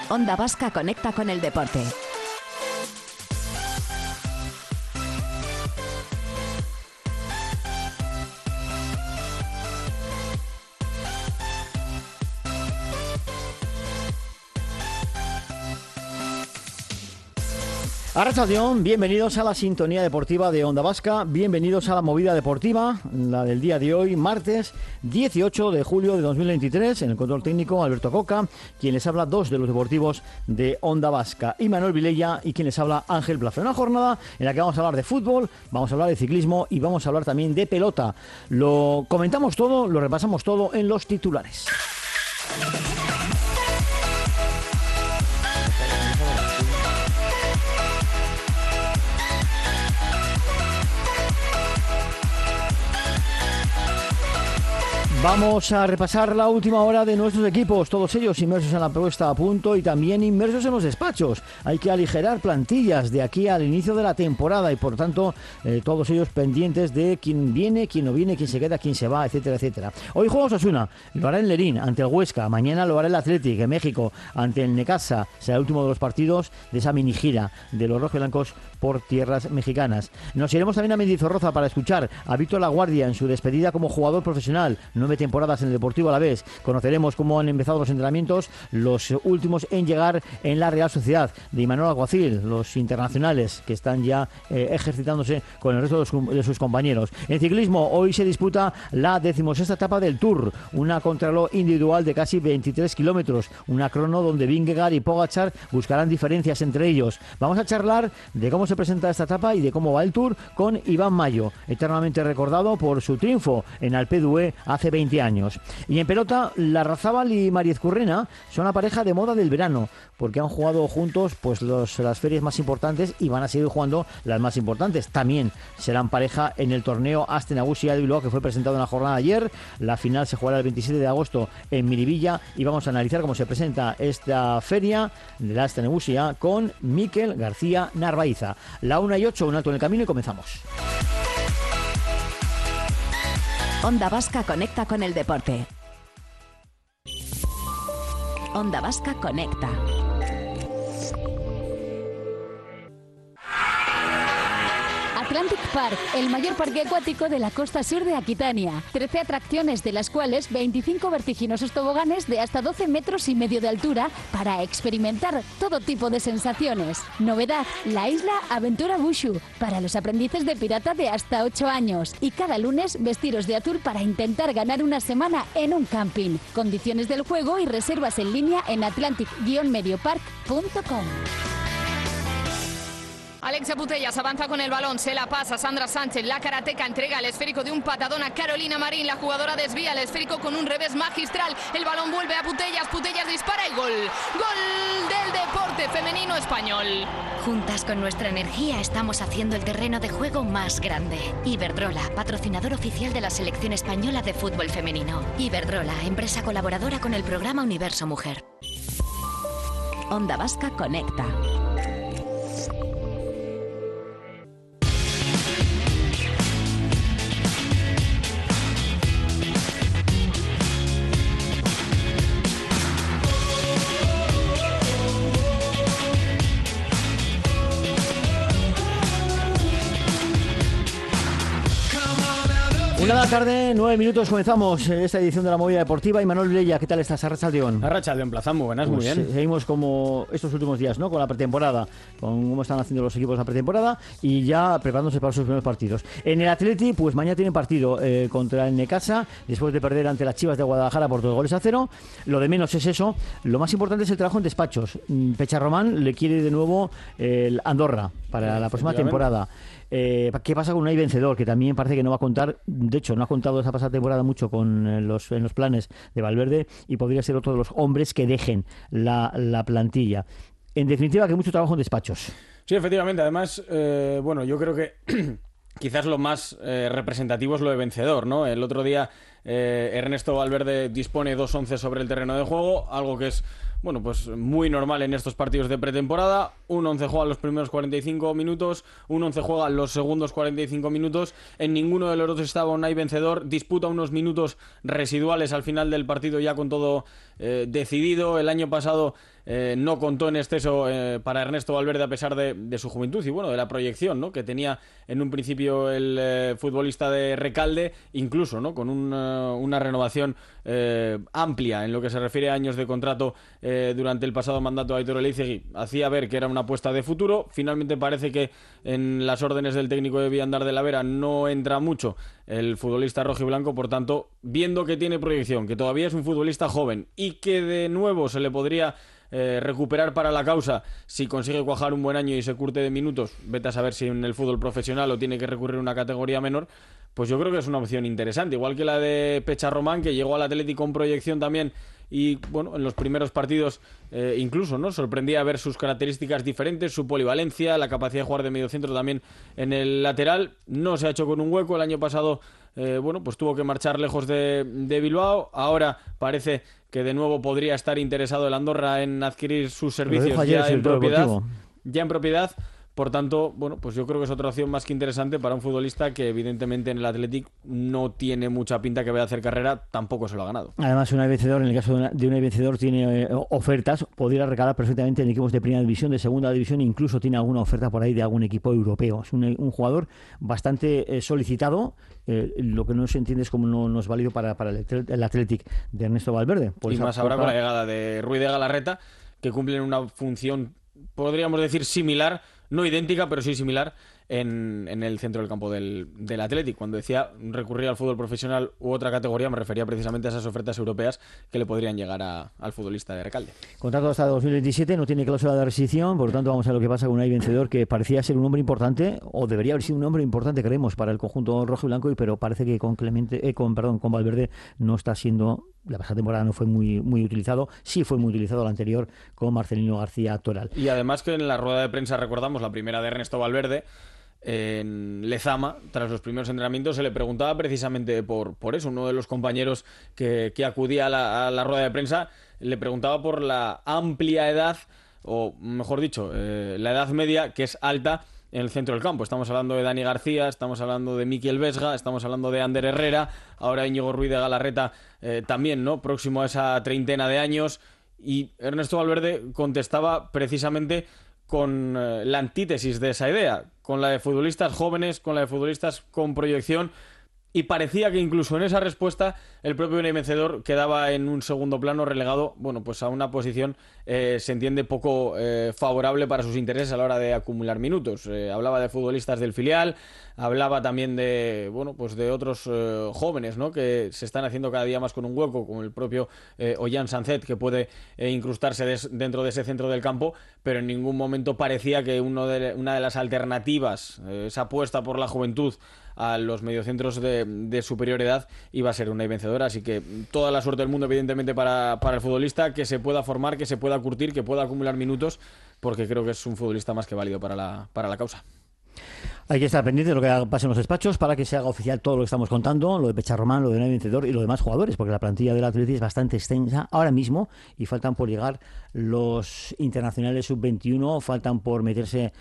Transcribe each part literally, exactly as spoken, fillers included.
Onda Vasca conecta con el deporte. Arratsaldeon, bienvenidos a la sintonía deportiva de Onda Vasca, bienvenidos a la movida deportiva, la del día de hoy, martes dieciocho de julio de dos mil veintitrés, en el control técnico Alberto Coca, quien les habla dos de los deportivos de Onda Vasca, y Manuel Vilella, y quien les habla Ángel Plaza. Una jornada en la que vamos a hablar de fútbol, vamos a hablar de ciclismo y vamos a hablar también de pelota. Lo comentamos todo, lo repasamos todo en los titulares. Vamos a repasar la última hora de nuestros equipos, todos ellos inmersos en la puesta a punto y también inmersos en los despachos. Hay que aligerar plantillas de aquí al inicio de la temporada y por tanto eh, todos ellos pendientes de quién viene, quién no viene, quién se queda, quién se va, etcétera, etcétera. Hoy juega Osasuna, lo hará en Lerín ante el Huesca, mañana lo hará el Athletic en México ante el Necaxa, será el último de los partidos de esa mini gira de los rojiblancos por tierras mexicanas. Nos iremos también a Mendizorroza para escuchar a Víctor Laguardia en su despedida como jugador profesional, nueve temporadas en el Deportivo Alavés. Conoceremos cómo han empezado los entrenamientos, los últimos en llegar en la Real Sociedad, de Imanol Alguacil, los internacionales que están ya eh, ejercitándose con el resto de, los, de sus compañeros. En ciclismo, hoy se disputa la decimosexta etapa del Tour, una contrarreloj individual de casi veintitrés kilómetros, una crono donde Vingegaard y Pogačar buscarán diferencias entre ellos. Vamos a charlar de cómo se presenta esta etapa y de cómo va el Tour con Iván Mayo, eternamente recordado por su triunfo en Alpe d'Huez hace veinte años. Y en pelota, Larrazábal y Mariez Currena son la pareja de moda del verano, porque han jugado juntos pues los, las ferias más importantes y van a seguir jugando las más importantes. También serán pareja en el torneo Aste Nagusia de Bilbao, que fue presentado en la jornada de ayer. La final se jugará el veintisiete de agosto en Miribilla y vamos a analizar cómo se presenta esta feria de la Aste Nagusia con Mikel García Narvaiza. La una y ocho, un alto en el camino y comenzamos. Onda Vasca conecta con el deporte. Onda Vasca conecta. Atlantic Park, el mayor parque acuático de la costa sur de Aquitania. trece atracciones, de las cuales veinticinco vertiginosos toboganes de hasta doce metros y medio de altura para experimentar todo tipo de sensaciones. Novedad, la isla Aventura Bushu, para los aprendices de pirata de hasta ocho años. Y cada lunes, vestiros de azul para intentar ganar una semana en un camping. Condiciones del juego y reservas en línea en atlantic guion mediopark punto com. Alexia Putellas avanza con el balón, se la pasa Sandra Sánchez, la karateca entrega el esférico de un patadón a Carolina Marín, la jugadora desvía el esférico con un revés magistral, el balón vuelve a Putellas, Putellas dispara y gol, gol del deporte femenino español. Juntas con nuestra energía estamos haciendo el terreno de juego más grande. Iberdrola, patrocinador oficial de la selección española de fútbol femenino. Iberdrola, empresa colaboradora con el programa Universo Mujer. Onda Vasca conecta. Una de la tarde, nueve minutos, comenzamos esta edición de la movida deportiva. Y Manuel Vilella, ¿qué tal estás? Arratsaldeon. Arratsaldeon, Plaza, muy buenas, pues muy bien. Seguimos como estos últimos días, ¿no? Con la pretemporada, con cómo están haciendo los equipos la pretemporada y ya preparándose para sus primeros partidos. En el Athletic, pues mañana tienen partido eh, contra el Necaxa, después de perder ante las Chivas de Guadalajara por dos goles a cero. Lo de menos es eso. Lo más importante es el trabajo en despachos. Pecharromán le quiere de nuevo el Andorra para la próxima temporada. Eh, ¿Qué pasa con Unai Vencedor? Que también parece que no va a contar, de hecho no ha contado esa pasada temporada mucho con los, en los planes de Valverde y podría ser otro de los hombres que dejen la, la plantilla. En definitiva, que mucho trabajo en despachos. Sí, efectivamente. Además, eh, bueno, yo creo que quizás lo más eh, representativo es lo de Vencedor, ¿no? El otro día eh, Ernesto Valverde dispone dos once sobre el terreno de juego, algo que es bueno, pues muy normal en estos partidos de pretemporada. Un once juega los primeros cuarenta y cinco minutos, un once juega los segundos cuarenta y cinco minutos. En ninguno de los dos estaba Unai Vencedor. Disputa unos minutos residuales al final del partido ya con todo eh, decidido. El año pasado eh, no contó en exceso eh, para Ernesto Valverde a pesar de, de su juventud y bueno, de la proyección, ¿no?, que tenía en un principio el eh, futbolista de Recalde, incluso, ¿no?, con un, uh, una renovación eh, amplia en lo que se refiere a años de contrato eh, durante el pasado mandato de Aitor Elizegui. Hacía ver que era una apuesta de futuro. Finalmente parece que en las órdenes del técnico de Villandar de la Vera no entra mucho el futbolista rojiblanco, por tanto, viendo que tiene proyección, que todavía es un futbolista joven y que de nuevo se le podría eh, recuperar para la causa si consigue cuajar un buen año y se curte de minutos, vete a saber si en el fútbol profesional o tiene que recurrir a una categoría menor, pues yo creo que es una opción interesante, igual que la de Pecha Román, que llegó al Atlético con proyección también y bueno, en los primeros partidos eh, incluso, ¿no?, sorprendía ver sus características diferentes, su polivalencia, la capacidad de jugar de mediocentro también en el lateral. No se ha hecho con un hueco, el año pasado eh, bueno, pues tuvo que marchar lejos de, de Bilbao, ahora parece que de nuevo podría estar interesado el Andorra en adquirir sus servicios ya en propiedad, ya en propiedad. Por tanto, bueno, pues yo creo que es otra opción más que interesante para un futbolista que evidentemente en el Athletic no tiene mucha pinta que vaya a hacer carrera, tampoco se lo ha ganado. Además, un vencedor, en el caso de, una, de un vencedor tiene eh, ofertas, podría recalar perfectamente en equipos de primera división, de segunda división, incluso tiene alguna oferta por ahí de algún equipo europeo. Es un, un jugador bastante eh, solicitado, eh, lo que no se entiende es cómo no, no es válido para, para el, el Athletic de Ernesto Valverde. Pues y más ahora con la llegada de Ruiz de Galarreta, que cumplen una función, podríamos decir, similar, no idéntica, pero sí similar en, en el centro del campo del, del Athletic. Cuando decía recurrir al fútbol profesional u otra categoría, me refería precisamente a esas ofertas europeas que le podrían llegar a, al futbolista de Recalde. Contrato hasta dos mil veintisiete, no tiene cláusula de rescisión, por lo tanto vamos a ver lo que pasa con un vencedor que parecía ser un hombre importante, o debería haber sido un hombre importante, creemos, para el conjunto rojo y blanco, pero parece que con Clemente, eh, con perdón, con Valverde no está siendo. La pasada temporada no fue muy muy utilizado, sí fue muy utilizado la anterior con Marcelino García Toral. Y además que en la rueda de prensa, recordamos, la primera de Ernesto Valverde, en Lezama, tras los primeros entrenamientos, se le preguntaba precisamente por, por eso. Uno de los compañeros que, que acudía a la, a la rueda de prensa le preguntaba por la amplia edad, o mejor dicho, eh, la edad media, que es alta en el centro del campo. Estamos hablando de Dani García, estamos hablando de Mikel Vesga, estamos hablando de Ander Herrera, ahora Íñigo Ruiz de Galarreta eh, también, ¿no?, próximo a esa treintena de años. Y Ernesto Valverde contestaba precisamente con eh, la antítesis de esa idea, con la de futbolistas jóvenes, con la de futbolistas con proyección, y parecía que incluso en esa respuesta el propio Unai Vencedor quedaba en un segundo plano, relegado, bueno, pues a una posición eh, se entiende poco eh, favorable para sus intereses a la hora de acumular minutos. Eh, hablaba de futbolistas del filial, hablaba también de, bueno, pues de otros eh, jóvenes, ¿no?, que se están haciendo cada día más con un hueco, como el propio eh, Ollán Sanzet, que puede eh, incrustarse des, dentro de ese centro del campo, pero en ningún momento parecía que uno de, una de las alternativas, eh, esa apuesta por la juventud a los mediocentros de, de superior edad, iba a ser una vencedora. Así que toda la suerte del mundo, evidentemente, para, para el futbolista, que se pueda formar, que se pueda curtir, que pueda acumular minutos, porque creo que es un futbolista más que válido para la, para la causa. Hay que estar pendiente de lo que pase en los despachos para que se haga oficial todo lo que estamos contando, lo de Pecha Román, lo de Unai Vencedor y los demás jugadores, porque la plantilla del Athletic es bastante extensa ahora mismo y faltan por llegar los internacionales sub veintiuno, faltan por meterse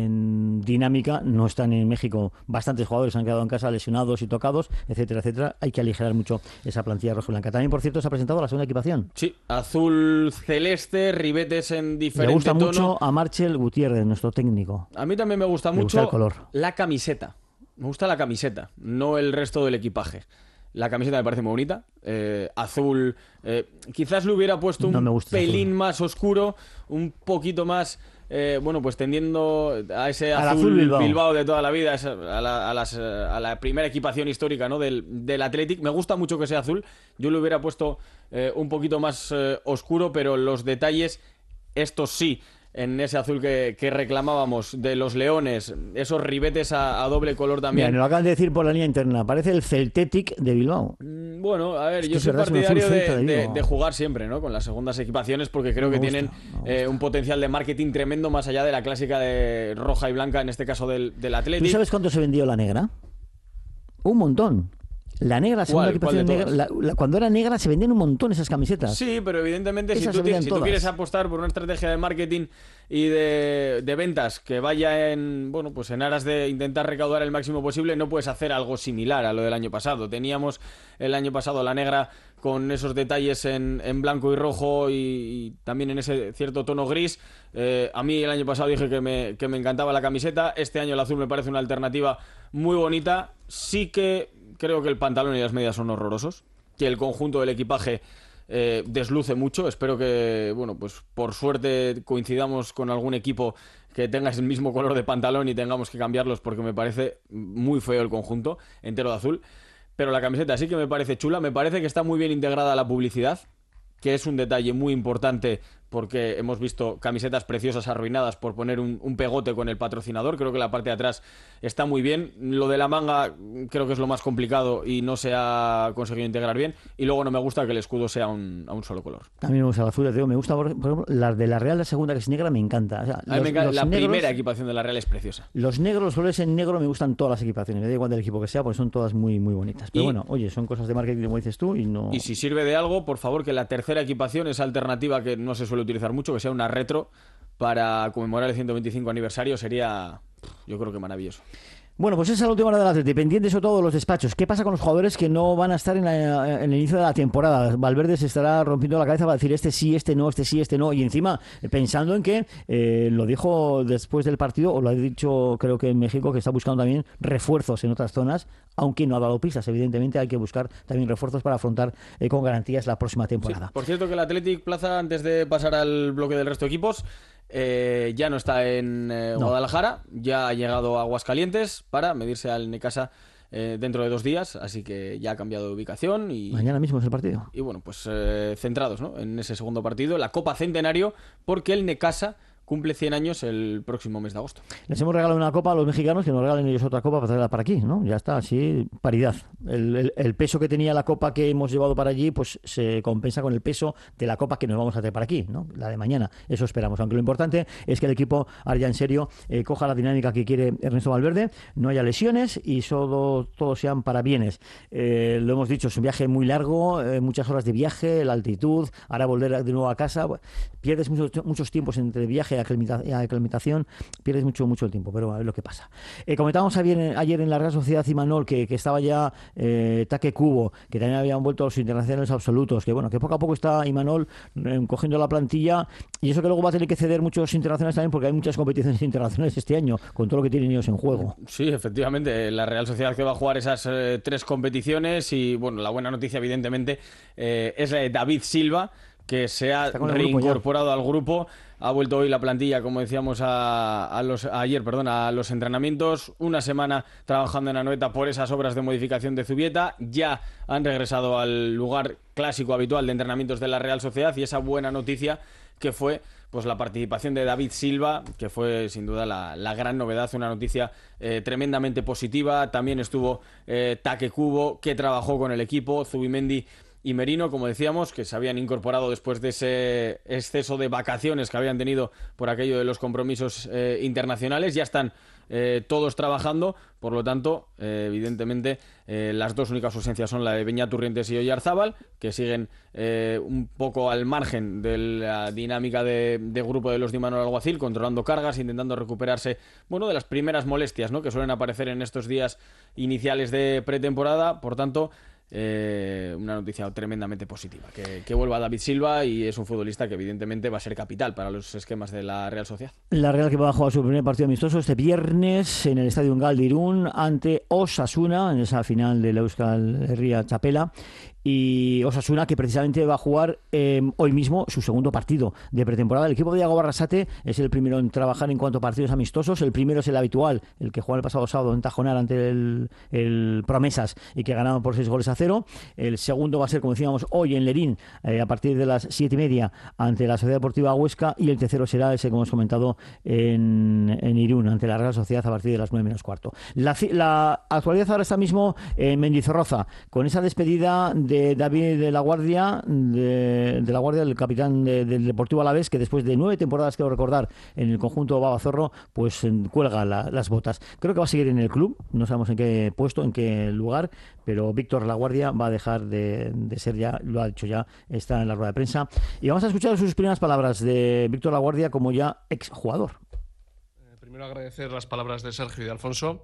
en dinámica, no están en México, bastantes jugadores han quedado en casa lesionados y tocados, etcétera, etcétera. Hay que aligerar mucho esa plantilla rojiblanca. También, por cierto, se ha presentado la segunda equipación. Sí, azul celeste, ribetes en diferente Me gusta tono. mucho a Marchel Gutiérrez, nuestro técnico. A mí también me gusta me mucho gusta el color. La camiseta. Me gusta la camiseta, no el resto del equipaje. La camiseta me parece muy bonita, eh, azul, eh, quizás le hubiera puesto un no pelín más oscuro, un poquito más, eh, bueno, pues tendiendo a ese azul, azul Bilbao. Bilbao de toda la vida, a la, a las, a la primera equipación histórica, ¿no?, del, del Athletic. Me gusta mucho que sea azul, yo le hubiera puesto eh, un poquito más eh, oscuro, pero los detalles, estos sí, en ese azul que, que reclamábamos de los leones, esos ribetes a, a doble color también. Mira, nos lo acaban de decir por la línea interna, parece el Celtetic de Bilbao. Mm, bueno, a ver, es yo soy partidario de, de, de jugar siempre, ¿no?, con las segundas equipaciones, porque creo no que gusta, tienen eh, un potencial de marketing tremendo, más allá de la clásica de roja y blanca, en este caso del, del Athletic. ¿Tú sabes cuánto se vendió la negra? Un montón. La negra, la segunda equipación negra, la, la, cuando era negra se vendían un montón esas camisetas. Sí, pero evidentemente si, tú, si tú quieres apostar por una estrategia de marketing y de, de ventas que vaya en, bueno, pues en aras de intentar recaudar el máximo posible, no puedes hacer algo similar a lo del año pasado. Teníamos el año pasado la negra con esos detalles en, en blanco y rojo y, y también en ese cierto tono gris. Eh, a mí el año pasado dije que me, que me encantaba la camiseta. Este año el azul me parece una alternativa muy bonita. Sí que creo que el pantalón y las medias son horrorosos, que el conjunto del equipaje eh, desluce mucho. Espero que, bueno, pues por suerte coincidamos con algún equipo que tenga el mismo color de pantalón y tengamos que cambiarlos, porque me parece muy feo el conjunto entero de azul. Pero la camiseta sí que me parece chula, me parece que está muy bien integrada a la publicidad, que es un detalle muy importante porque hemos visto camisetas preciosas arruinadas por poner un, un pegote con el patrocinador. Creo que la parte de atrás está muy bien. Lo de la manga creo que es lo más complicado y no se ha conseguido integrar bien. Y luego no me gusta que el escudo sea un, a un solo color. A mí me gusta el azul, te digo, me gusta, por ejemplo, las de la Real, la segunda que es negra, me encanta. O sea, a mí los, me encanta. Los la negros, primera equipación de la Real es preciosa. Los negros, los colores en negro, me gustan todas las equipaciones. Me da igual del equipo que sea, porque son todas muy, muy bonitas. Pero y, bueno, oye, son cosas de marketing, como dices tú, y no... Y si sirve de algo, por favor, que la tercera equipación, esa alternativa que no se suele utilizar mucho, que sea una retro para conmemorar el ciento veinticinco aniversario, sería, yo creo que maravilloso. Bueno, pues esa es la última hora del Atleti, pendientes sobre todo los despachos. ¿Qué pasa con los jugadores que no van a estar en, la, en el inicio de la temporada? Valverde se estará rompiendo la cabeza para decir este sí, este no, este sí, este no. Y encima, pensando en que, eh, lo dijo después del partido, o lo ha dicho creo que en México, que está buscando también refuerzos en otras zonas, aunque no ha dado pistas. Evidentemente hay que buscar también refuerzos para afrontar eh, con garantías la próxima temporada. Sí, por cierto que el Athletic Plaza, antes de pasar al bloque del resto de equipos, Eh, ya no está en eh, no. Guadalajara, ya ha llegado a Aguascalientes para medirse al Necaxa eh, dentro de dos días, así que ya ha cambiado de ubicación y mañana mismo es el partido. Y bueno, pues eh, centrados, ¿no?, en ese segundo partido, la Copa Centenario, porque el Necaxa cumple cien años el próximo mes de agosto. Les hemos regalado una copa a los mexicanos, que nos regalen ellos otra copa para traerla para aquí, ¿no? Ya está, así, paridad. El, el, el peso que tenía la copa que hemos llevado para allí, pues se compensa con el peso de la copa que nos vamos a traer para aquí, ¿no? La de mañana. Eso esperamos. Aunque lo importante es que el equipo, ahora ya en serio, eh, coja la dinámica que quiere Ernesto Valverde, no haya lesiones y solo todos sean para bienes. Eh, lo hemos dicho, es un viaje muy largo, eh, muchas horas de viaje, la altitud, ahora volver de nuevo a casa, bueno, pierdes muchos, muchos tiempos entre viaje y aclimatación, pierdes mucho mucho el tiempo, pero a ver lo que pasa. Eh, comentábamos ayer, ayer en la Real Sociedad Imanol que, que estaba ya eh, Taque Kubo, que también habían vuelto los internacionales absolutos, que bueno, que poco a poco está Imanol eh, cogiendo la plantilla, y eso que luego va a tener que ceder muchos internacionales también, porque hay muchas competiciones internacionales este año, con todo lo que tienen ellos en juego. Sí, efectivamente, la Real Sociedad que va a jugar esas eh, tres competiciones, y bueno, la buena noticia evidentemente eh, es la de David Silva, que se ha reincorporado al grupo. Ha vuelto hoy la plantilla, como decíamos, a, a los, a ayer, perdón, a los entrenamientos. Una semana trabajando en Anoeta por esas obras de modificación de Zubieta. Ya han regresado al lugar clásico habitual de entrenamientos de la Real Sociedad, y esa buena noticia que fue pues la participación de David Silva, que fue sin duda la, la gran novedad, una noticia eh, tremendamente positiva. También estuvo eh, Taque Kubo, que trabajó con el equipo, Zubimendi y Merino, como decíamos, que se habían incorporado después de ese exceso de vacaciones que habían tenido por aquello de los compromisos eh, internacionales. Ya están eh, todos trabajando, por lo tanto, eh, evidentemente, eh, las dos únicas ausencias son la de Beñat-Turrientes y Oyarzábal, que siguen eh, un poco al margen de la dinámica de, de grupo de los de Imanol Alguacil, controlando cargas, intentando recuperarse, bueno, de las primeras molestias, ¿no?, que suelen aparecer en estos días iniciales de pretemporada. Por tanto, Eh, una noticia tremendamente positiva, que, que vuelva David Silva, y es un futbolista que evidentemente va a ser capital para los esquemas de la Real Sociedad. La Real que va a jugar su primer partido amistoso este viernes en el Estadio Ungal de Irún ante Osasuna, en esa final del Euskal Herria Txapela. Y Osasuna, que precisamente va a jugar eh, hoy mismo su segundo partido de pretemporada. El equipo de Iago Barrasate es el primero en trabajar en cuanto a partidos amistosos. El primero es el habitual, el que jugó el pasado sábado en Tajonar ante el, el Promesas, y que ganaron por seis goles a cero. El segundo va a ser, como decíamos, hoy en Lerín, eh, a partir de las siete y media, ante la Sociedad Deportiva Huesca. Y el tercero será ese, como hemos comentado, en, en Irún, ante la Real Sociedad, a partir de las nueve menos cuarto. La, la actualidad ahora está mismo en Mendizorroza, con esa despedida de de David de la Guardia, de, de la Guardia, el capitán de, del Deportivo Alavés, que después de nueve temporadas, quiero recordar, en el conjunto Babazorro, pues cuelga la, las botas. Creo que va a seguir en el club, no sabemos en qué puesto, en qué lugar, pero Víctor La Guardia va a dejar de, de ser ya, lo ha dicho ya, está en la rueda de prensa. Y vamos a escuchar sus primeras palabras de Víctor La Guardia como ya exjugador. Eh, primero agradecer las palabras de Sergio y de Alfonso.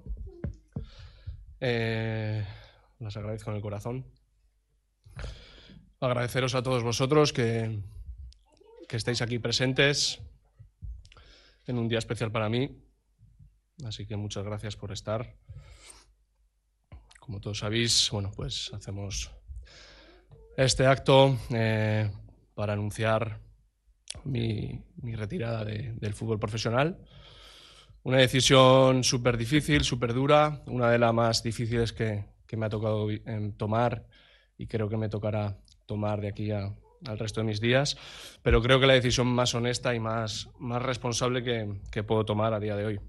Eh, las agradezco en el corazón. Agradeceros a todos vosotros que, que estáis aquí presentes en un día especial para mí. Así que muchas gracias por estar. Como todos sabéis, bueno, pues hacemos este acto eh, para anunciar mi, mi retirada de, del fútbol profesional. Una decisión súper difícil, súper dura, una de las más difíciles que, que me ha tocado eh, tomar y creo que me tocará tomar de aquí a, al resto de mis días, pero creo que la decisión más honesta y más, más responsable que, que puedo tomar a día de hoy.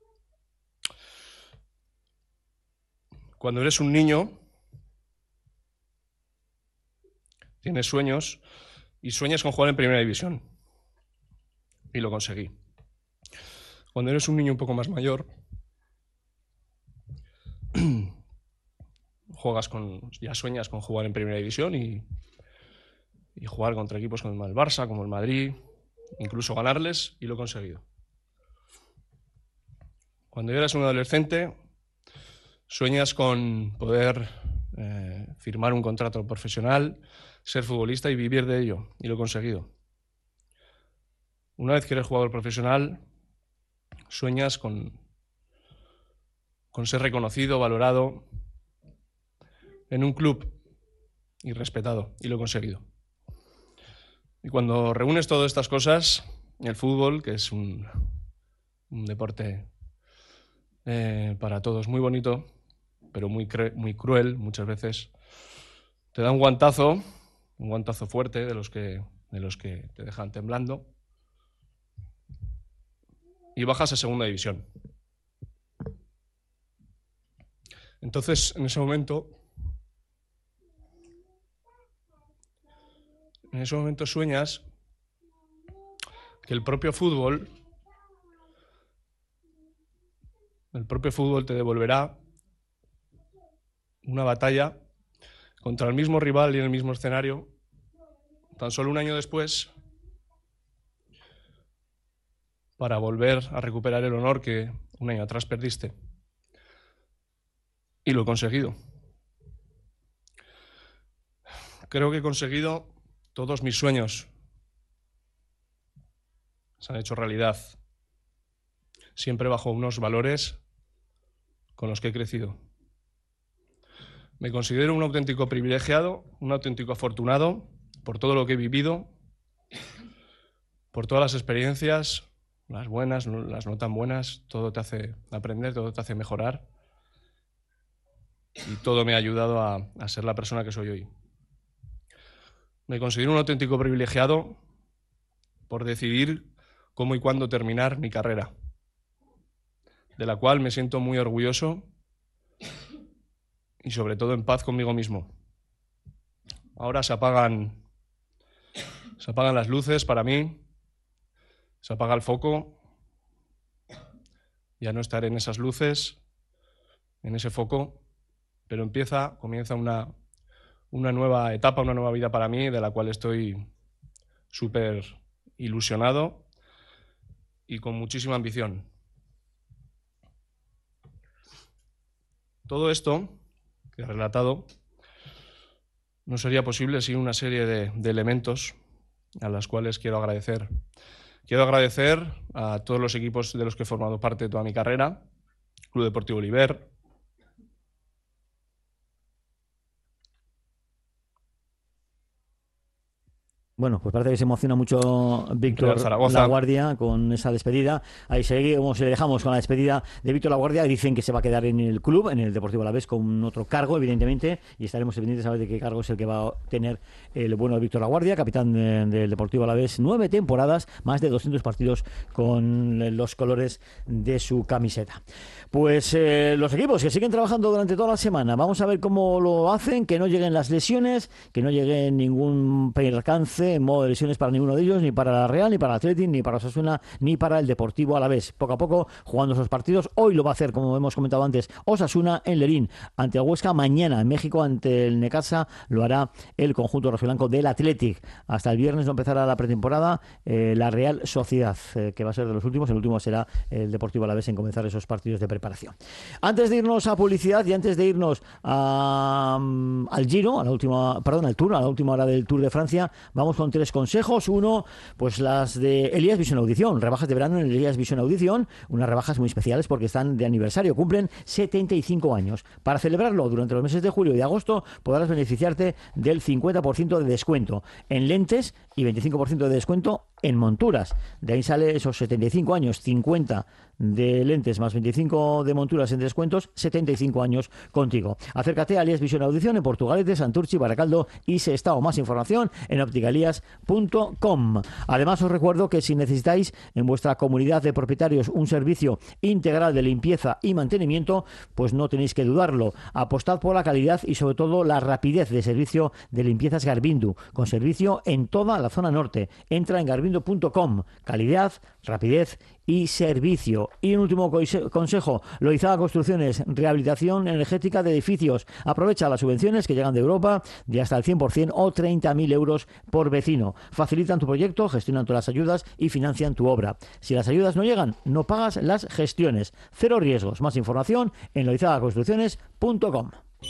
Cuando eres un niño, tienes sueños y sueñas con jugar en Primera División. Y lo conseguí. Cuando eres un niño un poco más mayor, juegas con, ya sueñas con jugar en Primera División y, y jugar contra equipos como el Barça, como el Madrid, incluso ganarles, y lo he conseguido. Cuando eres un adolescente, sueñas con poder eh, firmar un contrato profesional, ser futbolista y vivir de ello, y lo he conseguido. Una vez que eres jugador profesional, sueñas con, con ser reconocido, valorado en un club y respetado, y lo he conseguido. Y cuando reúnes todas estas cosas, el fútbol, que es un, un deporte eh, para todos muy bonito, pero muy, muy cruel muchas veces, te da un guantazo, un guantazo fuerte de los que, de los que te dejan temblando, y bajas a segunda división. Entonces, en ese momento, en ese momento sueñas que el propio fútbol, el propio fútbol te devolverá una batalla contra el mismo rival y en el mismo escenario, tan solo un año después, para volver a recuperar el honor que un año atrás perdiste. Y lo he conseguido. Creo que he conseguido todos mis sueños. Se han hecho realidad. Siempre bajo unos valores con los que he crecido. Me considero un auténtico privilegiado, un auténtico afortunado por todo lo que he vivido, por todas las experiencias, las buenas, las no tan buenas. Todo te hace aprender, todo te hace mejorar y todo me ha ayudado a, a ser la persona que soy hoy. Me considero un auténtico privilegiado por decidir cómo y cuándo terminar mi carrera, de la cual me siento muy orgulloso y sobre todo en paz conmigo mismo. Ahora se apagan, se apagan las luces para mí, se apaga el foco, ya no estaré en esas luces, en ese foco, pero empieza, comienza una, una nueva etapa, una nueva vida para mí, de la cual estoy súper ilusionado y con muchísima ambición. Todo esto que he relatado no sería posible sin una serie de, de elementos a los cuales quiero agradecer. Quiero agradecer a todos los equipos de los que he formado parte de toda mi carrera, Club Deportivo Oliver, Bueno, pues parece que se emociona mucho Víctor Zaragoza. Laguardia con esa despedida. Ahí seguimos, le dejamos con la despedida de Víctor Laguardia. Dicen que se va a quedar en el club, en el Deportivo Alavés, con otro cargo, evidentemente, y estaremos pendientes a ver de qué cargo es el que va a tener el bueno de Víctor Laguardia, capitán de, del Deportivo Alavés. Nueve temporadas, más de doscientos partidos con los colores de su camiseta. Pues eh, los equipos que siguen trabajando durante toda la semana, vamos a ver cómo lo hacen, que no lleguen las lesiones, que no llegue ningún percance en modo de lesiones para ninguno de ellos, ni para la Real, ni para el Athletic, ni para Osasuna, ni para el Deportivo Alavés. Poco a poco jugando esos partidos. Hoy lo va a hacer, como hemos comentado antes, Osasuna en Lerín ante el Huesca. Mañana en México ante el Necaxa lo hará el conjunto rojiblanco del Athletic. Hasta el viernes no empezará la pretemporada eh, la Real Sociedad, eh, que va a ser de los últimos. El último será el Deportivo Alavés en comenzar esos partidos de preparación. Antes de irnos a publicidad y antes de irnos a, um, al Giro, a la última, perdón, al Tour, a la última hora del Tour de Francia, vamos con tres consejos. Uno, pues las de Elías Vision Audición, rebajas de verano en Elías Vision Audición, unas rebajas muy especiales porque están de aniversario, cumplen setenta y cinco años. Para celebrarlo durante los meses de julio y de agosto podrás beneficiarte del cincuenta por ciento de descuento en lentes y veinticinco por ciento de descuento en monturas. De ahí sale esos setenta y cinco años, cincuenta de lentes más veinticinco de monturas en descuentos, setenta y cinco años contigo. Acércate a Elías Vision Audición en Portugalete, Santurchi, Baracaldo y Sestao. Más información en opticalías punto com. Además, os recuerdo que si necesitáis en vuestra comunidad de propietarios un servicio integral de limpieza y mantenimiento, pues no tenéis que dudarlo. Apostad por la calidad y sobre todo la rapidez de servicio de limpiezas Garbindu, con servicio en toda la zona norte. Entra en garbindu punto com. Calidad, rapidez y servicio. Y un último consejo, Loizaga Construcciones, rehabilitación energética de edificios. Aprovecha las subvenciones que llegan de Europa de hasta el cien por ciento o treinta mil euros por vecino. Facilitan tu proyecto, gestionan todas las ayudas y financian tu obra. Si las ayudas no llegan, no pagas las gestiones. Cero riesgos. Más información en loizaga construcciones punto com.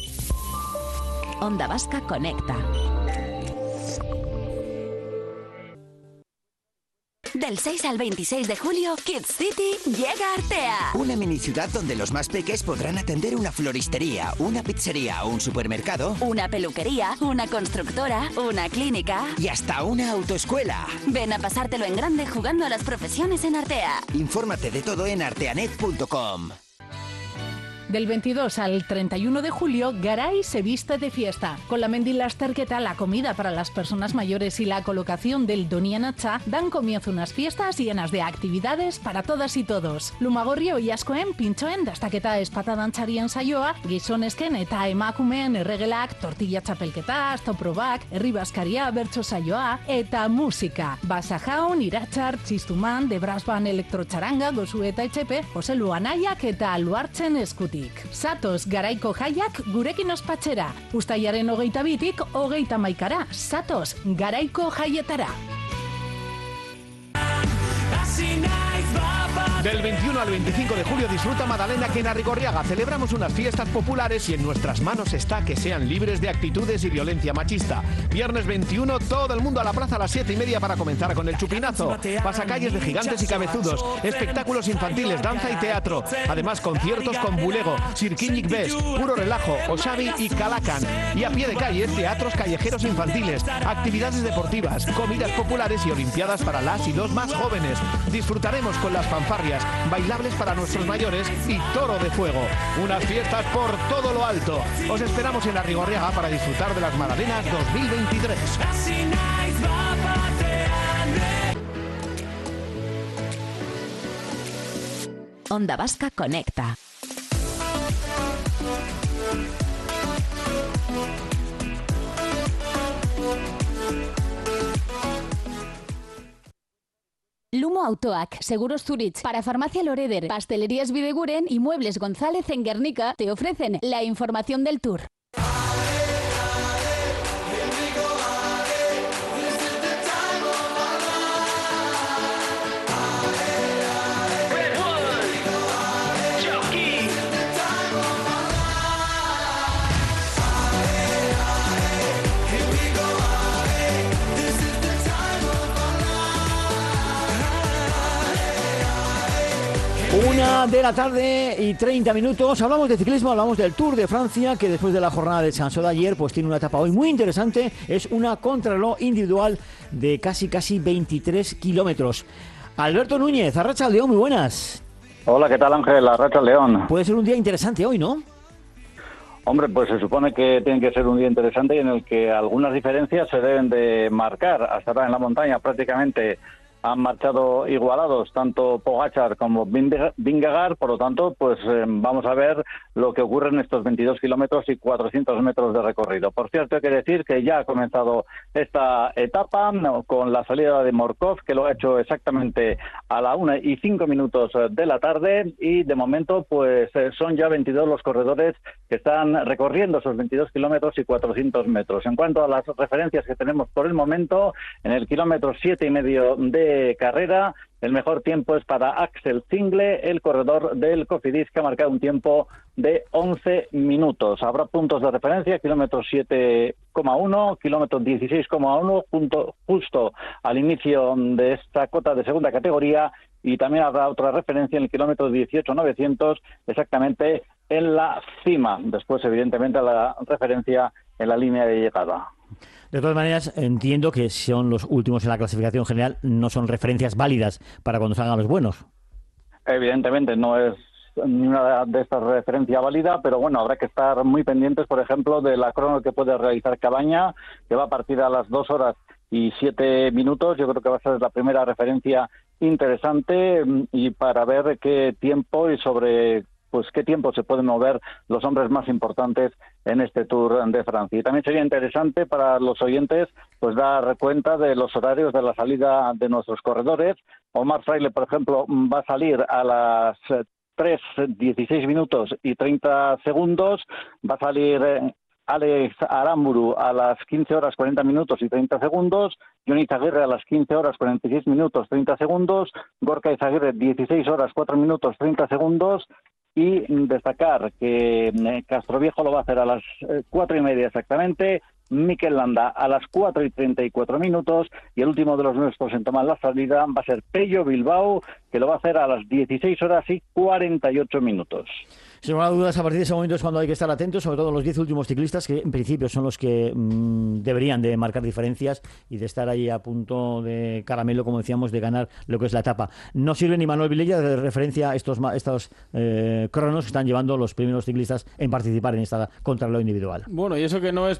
Onda Vasca Conecta. Del seis al veintiséis de julio, Kids City llega a Artea. Una mini ciudad donde los más peques podrán atender una floristería, una pizzería o un supermercado. Una peluquería, una constructora, una clínica. Y hasta una autoescuela. Ven a pasártelo en grande jugando a las profesiones en Artea. Infórmate de todo en arteanet punto com. Del veintidós al treinta y uno de julio, Garay se viste de fiesta. Con la mendilasterqueta, la comida para las personas mayores y la colocación del Donianacha dan comienzo unas fiestas llenas de actividades para todas y todos. Lumagorrio y askoen pintxoen dastaketa espatadantzarien saioa, gizonesken eta emakumeen erregelak, tortilla txapelketa, astoprobak, herri baskaria, bertso saioa eta musika. Basajaun, iratzar, txistuman, debrasban elektrotxaranga, gozu eta etxepe, Joselu Anaiak eta Luartzen eskutik. Zatoz Garaiko jaiak gurekin ospatzera. Uztailaren hogeita bitik hogeita maikara. Zatoz Garaiko jaietara. Del veintiuno al veinticinco de julio disfruta Madalena que en Arrigorriaga celebramos unas fiestas populares y en nuestras manos está que sean libres de actitudes y violencia machista. Viernes veintiuno, todo el mundo a la plaza a las siete y media para comenzar con el chupinazo. Pasacalles de gigantes y cabezudos, espectáculos infantiles, danza y teatro. Además conciertos con Bulego, Sirkinik Bes, Puro Relajo, Osabi y Calacan. Y a pie de calle, teatros callejeros infantiles, actividades deportivas, comidas populares y olimpiadas para las y los más jóvenes. Disfrutaremos con las fanfarrias, bailables para nuestros mayores y toro de fuego. Unas fiestas por todo lo alto. Os esperamos en Arrigorriaga para disfrutar de las Madalenas dos mil veintitrés. Onda Vasca Conecta. Lumo Autoac, Seguros Zurich, para Farmacia Loreder, Pastelerías Bideguren y Muebles González en Guernica te ofrecen la información del Tour. Una de la tarde y treinta minutos. Hablamos de ciclismo, hablamos del Tour de Francia, que después de la jornada de descanso de ayer, pues tiene una etapa hoy muy interesante. Es una contrarreloj individual de casi, casi veintitrés kilómetros. Alberto Núñez, Arratsaldeón, muy buenas. Hola, ¿qué tal, Ángel? Arratsaldeón. Puede ser un día interesante hoy, ¿no? Hombre, pues se supone que tiene que ser un día interesante y en el que algunas diferencias se deben de marcar. Hasta ahora en la montaña prácticamente han marchado igualados tanto Pogačar como Vingegaard, por lo tanto, pues eh, vamos a ver lo que ocurre en estos veintidós kilómetros y cuatrocientos metros de recorrido. Por cierto, hay que decir que ya ha comenzado esta etapa, ¿no?, con la salida de Morkov, que lo ha hecho exactamente a la una y cinco minutos de la tarde, y de momento, pues eh, son ya veintidós los corredores que están recorriendo esos veintidós kilómetros y cuatrocientos metros. En cuanto a las referencias que tenemos por el momento, en el kilómetro siete y medio de carrera, el mejor tiempo es para Axel Zingle, el corredor del Cofidis, que ha marcado un tiempo de once minutos. Habrá puntos de referencia, kilómetro siete coma uno, kilómetro dieciséis coma uno, punto justo al inicio de esta cota de segunda categoría, y también habrá otra referencia en el kilómetro dieciocho novecientos, exactamente en la cima. Después, evidentemente, la referencia en la línea de llegada. De todas maneras, entiendo que son los últimos en la clasificación general, no son referencias válidas para cuando salgan los buenos. Evidentemente, no es ninguna de estas referencias válida, pero bueno, habrá que estar muy pendientes, por ejemplo, de la crono que puede realizar Cabaña, que va a partir a las dos horas y siete minutos. Yo creo que va a ser la primera referencia interesante, y para ver qué tiempo y sobre pues qué tiempo se pueden mover los hombres más importantes en este Tour de Francia. Y también sería interesante para los oyentes pues dar cuenta de los horarios de la salida de nuestros corredores. Omar Fraile, por ejemplo, va a salir a las tres dieciséis minutos y treinta segundos. Va a salir eh, Alex Aramburu a las quince horas cuarenta minutos y treinta segundos. Jon Izagirre a las quince horas cuarenta y seis minutos treinta segundos. Gorka Izagirre dieciséis horas cuatro minutos treinta segundos. Y destacar que Castroviejo lo va a hacer a las cuatro y media exactamente, Mikel Landa a las cuatro y treinta y cuatro minutos, y el último de los nuestros en tomar la salida va a ser Pello Bilbao, que lo va a hacer a las dieciséis horas y cuarenta y ocho minutos. Sin lugar a dudas, a partir de ese momento es cuando hay que estar atentos, sobre todo los diez últimos ciclistas, que en principio son los que mmm, deberían de marcar diferencias y de estar ahí a punto de caramelo, como decíamos, de ganar lo que es la etapa. No sirve ni Manuel Vilella de referencia a estos, estos eh, cronos que están llevando los primeros ciclistas en participar en esta contrarreloj individual. Bueno, y eso que no es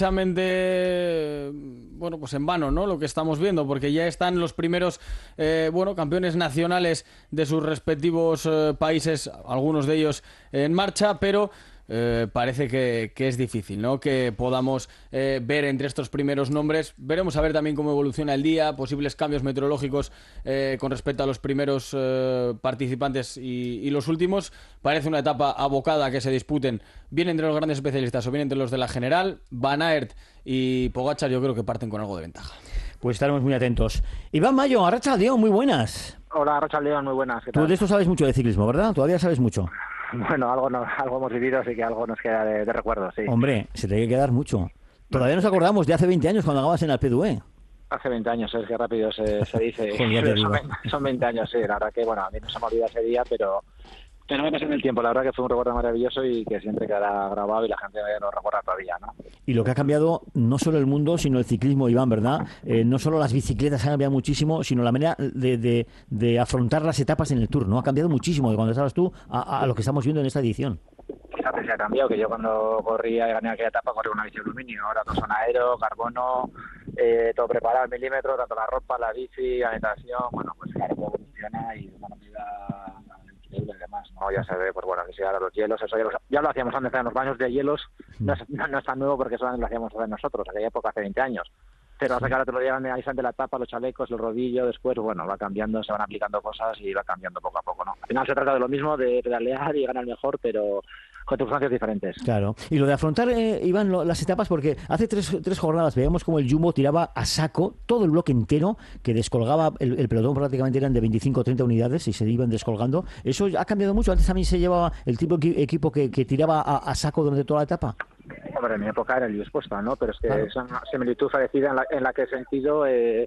precisamente, bueno, pues en vano, ¿no?, lo que estamos viendo, porque ya están los primeros, eh, bueno, campeones nacionales de sus respectivos eh, países, algunos de ellos en marcha, pero eh, parece que, que es difícil, ¿no?, que podamos eh, ver entre estos primeros nombres. Veremos a ver también cómo evoluciona el día, posibles cambios meteorológicos eh, con respecto a los primeros eh, participantes y, y los últimos. Parece una etapa abocada a que se disputen bien entre los grandes especialistas o bien entre los de la general. Van Aert y Pogačar yo creo que parten con algo de ventaja. Pues estaremos muy atentos. Iván Mayo, Arratsaldeón, muy buenas. Hola, Arratsaldeón, muy buenas. ¿Qué tal? Tú de esto sabes mucho de ciclismo, ¿verdad? Todavía sabes mucho. Bueno, algo no, algo hemos vivido, así que algo nos queda de, de recuerdo, sí. Hombre, se te hay que quedar mucho. Todavía nos acordamos de hace veinte años cuando acabas en Alpe d'Huez. Hace veinte años, es que rápido se, se dice. Joder, son, son veinte años, sí. La verdad que, bueno, a mí no se me olvida ese día, pero... Pero me pasé en el tiempo, la verdad que fue un recuerdo maravilloso y que siempre quedará grabado y la gente lo recuerda todavía, ¿no? Y lo que ha cambiado no solo el mundo, sino el ciclismo, Iván, ¿verdad? Eh, no solo las bicicletas han cambiado muchísimo, sino la manera de, de, de afrontar las etapas en el Tour, ¿no? Ha cambiado muchísimo de cuando estabas tú a, a lo que estamos viendo en esta edición. Fíjate, se ha cambiado, que yo cuando corría y gané aquella etapa corría una bici de aluminio, ahora todo son aero, carbono, eh, todo preparado al milímetro, tanto la ropa, la bici, la natación, bueno, pues claro, todo funciona y de una manera increíble además, ¿no? Ya se ve, pues bueno, que si ahora los hielos, eso ya lo, ya lo hacíamos antes en los baños de hielos, no es, no, no es tan nuevo porque eso lo hacíamos nosotros, aquella época hace veinte años. Pero hasta que ahora te lo llevan ahí de la tapa, los chalecos, el rodillo, después, bueno, va cambiando, se van aplicando cosas y va cambiando poco a poco, ¿no? Al final se trata de lo mismo, de pedalear y ganar mejor, pero con circunstancias diferentes. Claro. Y lo de afrontar, eh, Iván, lo, las etapas, porque hace tres, tres jornadas veíamos como el Jumbo tiraba a saco todo el bloque entero, que descolgaba, el, el pelotón prácticamente eran de veinticinco o treinta unidades y se iban descolgando. Eso ha cambiado mucho. Antes también se llevaba el tipo de equipo que, que tiraba a, a saco durante toda la etapa. Hombre, en mi época era el dispuesto, ¿no? Pero es que claro. Es una similitud parecida en la, en la que he sentido... Eh,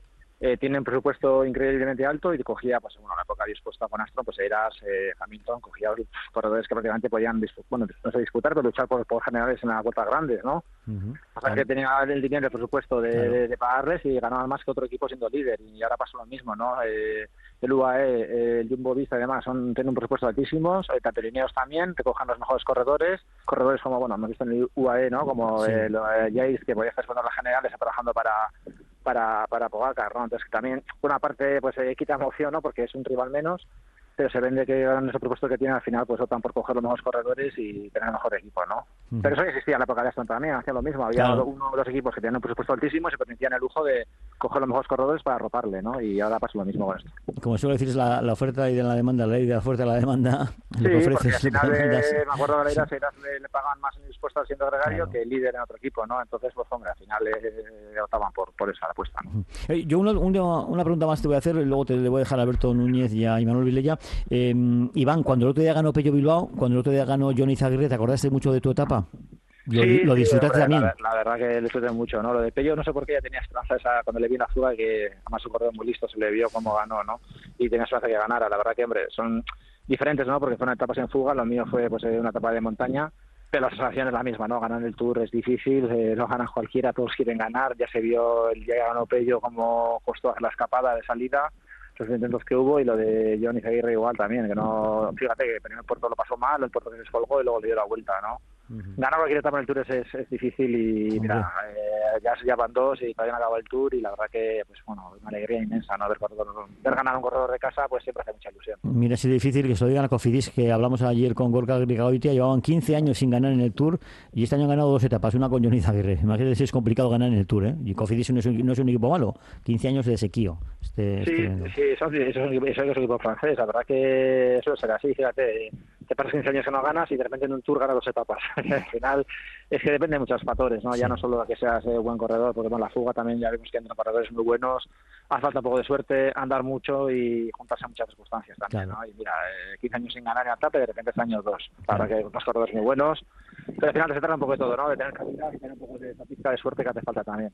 eh, tiene un presupuesto increíblemente alto y cogía, pues bueno, en la época dispuesta con Astro, pues eras eh, Hamilton, cogía corredores que prácticamente podían, bueno, no sé disputar, pero luchar por, por generales en las vueltas grandes, ¿no? Uh-huh. O sea, que tenía el dinero, el presupuesto de, claro. de, de pagarles y ganaban más que otro equipo siendo líder. Y ahora pasa lo mismo, ¿no? Eh, el U A E, eh, el Jumbo Visma, además, son, tienen un presupuesto altísimos. Eh, Pelineos también, te cojan los mejores corredores. Corredores como, bueno, hemos visto en el U A E, ¿no? Como sí. eh, eh, Jace, que podía estar jugando las generales, está trabajando para para para Pogacar, ¿no? Entonces, que también, una parte, pues, eh, quita emoción, ¿no? Porque es un rival menos. Pero se vende que en ese presupuesto que tienen, al final pues optan por coger los mejores corredores y tener el mejor equipo, ¿no? Uh-huh. Pero eso existía en la época de Aston también, hacían lo mismo. Había claro. uno o dos equipos que tenían un presupuesto altísimo y se permitían el lujo de coger los mejores corredores para arroparle, ¿no? Y ahora pasa lo mismo con esto. Como suele decir, es la, la oferta y de la demanda, la ley de la oferta y la demanda. Sí, lo ofreces, porque al final, de, me acuerdo de Leiras, Leiras le, le pagan más en dispuesto siendo gregario claro. que líder en otro equipo, ¿no? Entonces, pues hombre, al final eh, optaban por, por esa apuesta, ¿no? Uh-huh. Eh, yo una, una, una pregunta más te voy a hacer, y luego te le voy a dejar a Alberto Núñez y a Imanol Vilella. Eh, Iván, cuando el otro día ganó Pello Bilbao, cuando el otro día ganó Johnny Izaguirre, ¿te acordaste mucho de tu etapa? Lo, sí, lo disfrutaste sí, hombre, también. La, la verdad que lo disfruté mucho, ¿no? Lo de Pello no sé por qué ya tenía esperanza esa, cuando le vi en la fuga, que además un corredor muy listo, se le vio cómo ganó, ¿no? Y tenía esperanza que ganara. La verdad que, hombre, son diferentes, ¿no? Porque fueron etapas en fuga, lo mío fue pues una etapa de montaña, pero la sensación es la misma, ¿no? Ganar el Tour es difícil, eh, no ganan cualquiera, todos quieren ganar. Ya se vio el día que ganó Pello cómo costó hacer la escapada de salida, los intentos que hubo, y lo de Johnny Izaguirre igual también, que no, fíjate que primero el puerto lo pasó mal, el puerto se descolgó y luego le dio la vuelta, ¿no? Uh-huh. Ganar cualquier etapa en el Tour es, es, es difícil y uh-huh. mira, eh, ya, ya van dos y todavía no acabó el Tour y la verdad que, pues bueno, una alegría inmensa, ¿no? Ver, corredor, ver ganar un corredor de casa, pues siempre hace mucha ilusión. Mira, es difícil que se lo digan a Cofidis, que hablamos ayer con Gorka Grigoitia, llevaban quince años sin ganar en el Tour y este año han ganado dos etapas, una con Johnny Izaguirre. Imagínate si es complicado ganar en el Tour, ¿eh? Y Cofidis no es un, no es un equipo malo, quince años de sequío. Este, sí, este... sí, eso, eso, eso, eso es un equipo francés, la verdad que eso será así, fíjate, te pasas quince años que no ganas y de repente en un Tour ganas dos etapas. Al final es que depende de muchos factores, ¿no? Sí. Ya no solo de que seas eh, buen corredor, porque bueno, la fuga también ya vemos que entran corredores muy buenos, hace falta un poco de suerte, andar mucho y juntarse a muchas circunstancias también, claro. ¿no? Y mira, eh, quince años sin ganar en etapa y de repente este año dos. La verdad que unos corredores muy buenos, pero al final se trata un poco de todo, ¿no? De tener calidad y tener un poco de esa pizca de suerte que hace falta también.